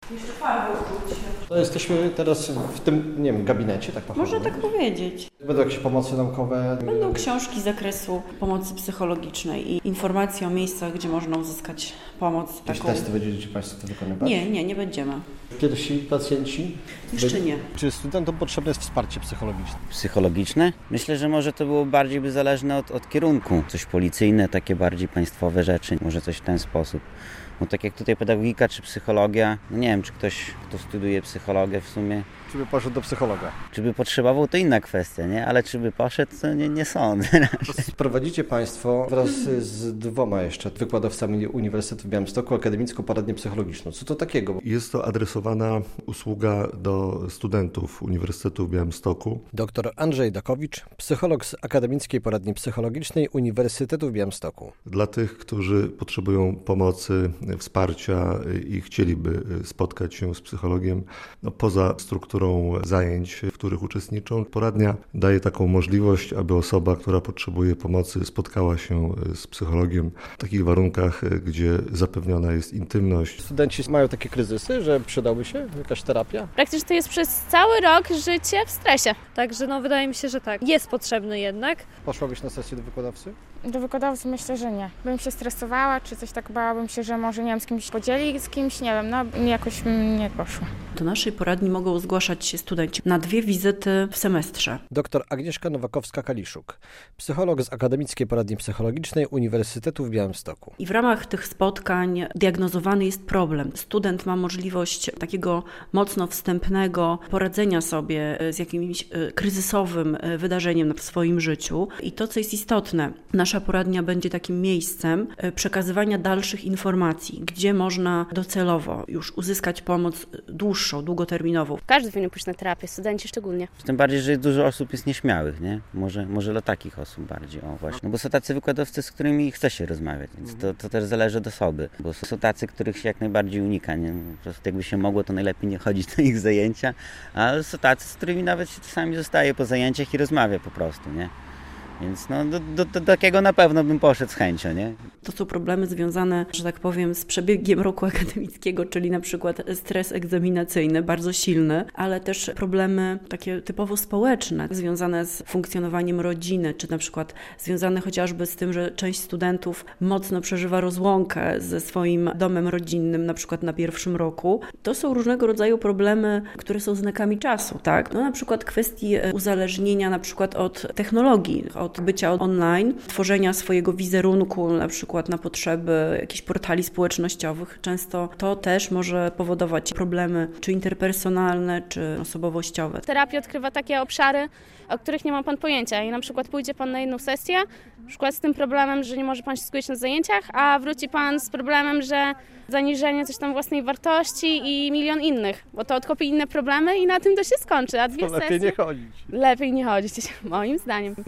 Jeszcze farby uczuć. To jesteśmy teraz w tym, nie wiem, gabinecie, tak Można tak powiedzieć. Będą jakieś pomocy naukowe? Będą książki z zakresu pomocy psychologicznej i informacje o miejscach, gdzie można uzyskać pomoc. Jakieś testy będziecie Państwo to wykonywać? Nie będziemy. Pierwsi pacjenci? Jeszcze nie. Czy studentom potrzebne jest wsparcie psychologiczne? Psychologiczne? Myślę, że może to było bardziej by zależne od kierunku. Coś policyjne, takie bardziej państwowe rzeczy. Może coś w ten sposób. No tak jak tutaj pedagogika czy psychologia, no nie wiem, czy ktoś, kto studiuje psychologię w sumie, Czy by poszedł do psychologa? czy by potrzebował, to inna kwestia, nie? Ale czy by poszedł, to nie sądzę. Prowadzicie Państwo wraz z dwoma jeszcze wykładowcami Uniwersytetu w Białymstoku akademicką poradnię psychologiczną. Co to takiego? Jest to adresowana usługa do studentów Uniwersytetu w Białymstoku. Dr Andrzej Dakowicz, psycholog z Akademickiej Poradni Psychologicznej Uniwersytetu w Białymstoku. Dla tych, którzy potrzebują pomocy, wsparcia i chcieliby spotkać się z psychologiem, poza strukturą zajęć, w których uczestniczą, poradnia daje taką możliwość, aby osoba, która potrzebuje pomocy, spotkała się z psychologiem w takich warunkach, gdzie zapewniona jest intymność. Studenci mają takie kryzysy, że przydałby się jakaś terapia? Praktycznie to jest przez cały rok życie w stresie. Także wydaje mi się, że tak. Jest potrzebny jednak. Poszłabyś na sesję do wykładowcy? Do wykładowcy myślę, że nie. Bym się stresowała, czy coś tak, bałabym się, że może nie wiem, z kimś podzieli, z kimś, nie wiem, jakoś nie poszło. Do naszej poradni mogą zgłaszać się studenci na 2 wizyty w semestrze. Dr Agnieszka Nowakowska-Kaliszuk, psycholog z Akademickiej Poradni Psychologicznej Uniwersytetu w Białymstoku. I w ramach tych spotkań diagnozowany jest problem. Student ma możliwość takiego mocno wstępnego poradzenia sobie z jakimś kryzysowym wydarzeniem w swoim życiu. I to, co jest istotne, nasza poradnia będzie takim miejscem przekazywania dalszych informacji, gdzie można docelowo już uzyskać pomoc dłuższą, długoterminową. Każdy powinien pójść na terapię, studenci szczególnie. Tym bardziej, że dużo osób jest nieśmiałych, nie? Może dla takich osób bardziej, o właśnie. No bo są tacy wykładowcy, z którymi chce się rozmawiać, więc to też zależy od osoby. Bo są tacy, których się jak najbardziej unika, nie? Po prostu jakby się mogło, to najlepiej nie chodzić na ich zajęcia, a są tacy, z którymi nawet się czasami zostaje po zajęciach i rozmawia po prostu, nie? Więc do takiego na pewno bym poszedł z chęcią, nie? To są problemy związane, że tak powiem, z przebiegiem roku akademickiego, czyli na przykład stres egzaminacyjny, bardzo silny, ale też problemy takie typowo społeczne, związane z funkcjonowaniem rodziny, czy na przykład związane chociażby z tym, że część studentów mocno przeżywa rozłąkę ze swoim domem rodzinnym, na przykład na pierwszym roku. To są różnego rodzaju problemy, które są znakami czasu, tak? No na przykład kwestii uzależnienia na przykład od technologii, od bycia online, tworzenia swojego wizerunku na przykład na potrzeby jakichś portali społecznościowych. Często to też może powodować problemy czy interpersonalne, czy osobowościowe. Terapia odkrywa takie obszary, o których nie ma pan pojęcia i na przykład pójdzie pan na jedną sesję, na przykład z tym problemem, że nie może pan się skupić na zajęciach, a wróci pan z problemem, że zaniżenie coś tam własnej wartości i milion innych, bo to odkopi inne problemy i na tym to się skończy, a 2 sesje... Lepiej nie chodzić. Lepiej nie chodzić, moim zdaniem.